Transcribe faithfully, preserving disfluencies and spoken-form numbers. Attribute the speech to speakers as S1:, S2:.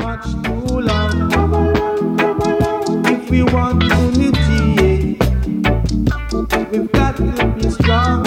S1: much too long. If we want unity, we've got to be strong.